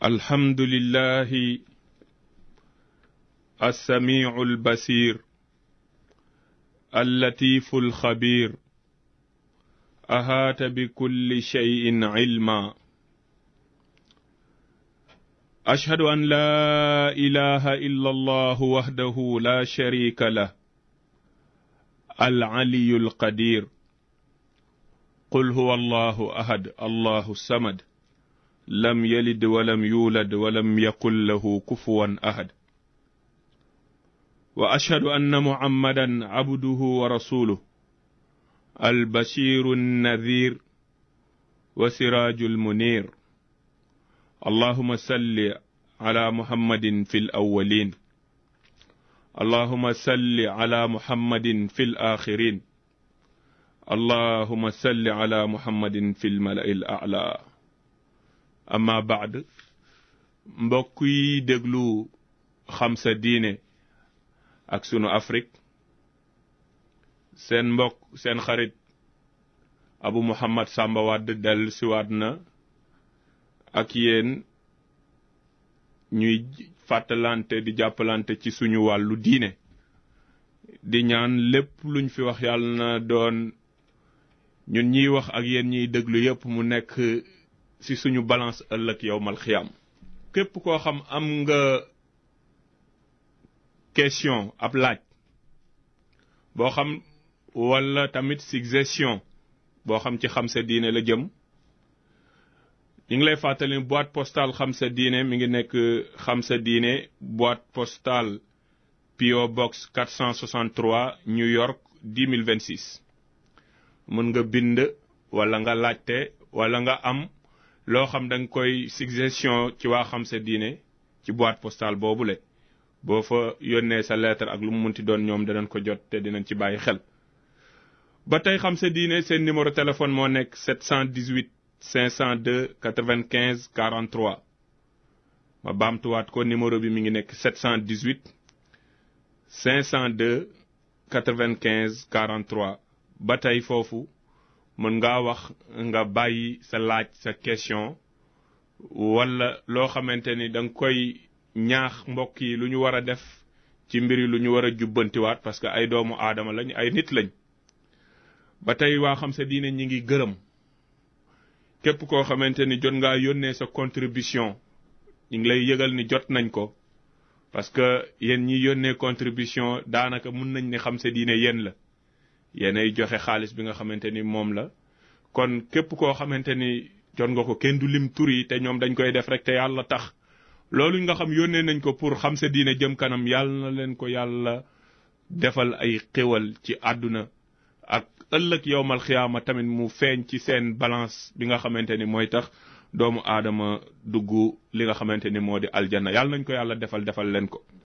الحمد لله السميع البصير اللطيف الخبير أحاط بكل شيء علما. أشهد أن لا إله إلا الله وحده لا شريك له العلي القدير. قل هو الله أحد الله الصمد لم يلد ولم يولد ولم يكن له كفوا أحد. وأشهد أن محمدا عبده ورسوله البشير النذير وسراج المنير. اللهم صل على محمد في الأولين، اللهم صل على محمد في الآخرين، اللهم صل على محمد في الملأ الأعلى. أما بعد، mbokk yi déglu xam sa diine ak sunu Afrique, seen mbokk seen xarit Abu Muhammad Samba Wade del siwaat na ak yéen ñuy fàttalante di jàppalante ci suñu wàllu diine, di ñaan lépp luñ fi wax yàlla na doon ñun ñiy wax ak yéen ñiy déglu yépp mu nekk ci suñu balance ëllëg yawmal xiyaam. képp koo xam am nga question ab laaj boo xam wala tamit suggestion boo xam ci xam sa diine la jëm, ñu ngi lay fàttali boîte postale xam sa diine mi ngi nekk xam sa diine boîte postale PO Box 463 New York 10026. mën nga bind wala nga laajte wala nga am loo xam da nga koy suggestion ci waa xam sa diine ci boîte postale boobule boo fa yónnee sa lettre ak lu mu munti doon ñoom danañ ko jot te dinañ ci bàyyi xel. ba tey xam sa diine seen numéro téléphone moo nekk 718 502 95 43. ma baamtuwaat ko, numéro bi mi ngi nekk 718 502 95 43. ba tey foofu mën ngaa wax nga bàyyi sa laaj, sa question wala loo xamante ni da nga koy ñaax mbokk yi lu ñu war a def ci mbir yi, lu ñu war a jubbantiwaat, parce que ay doomu aadama lañ, ay nit lañ. ba tey waa xam sa diine ñi ngi gërëm képp koo xamante ni jot ngaa yónnee sa contribution. ñu ngi lay yëgal ni jot nañ ko, parce que yéen ñi yónnee contribution daanaka mun nañ ni xam sa diine yéen la, yéenay joxe xaalis bi nga xamante ni moom la. kon képp koo xamante ni jot nga ko, kenn du lim tur yi te ñoom dañ koy def rek te yàlla tax. loolu nga xam yónnee nañ ko pour xam sa diine jëm kanam, yàlla na leen ko yàlla defal ay xéwal ci àdduna ak ëllëg yowmal xiyaama tamit mu feeñ ci seen balance bi nga xamante ni mooy tax doomu aadama dugg li nga xamante ni moo di aljanna. yàlla nañ ko yàlla defal leen ko.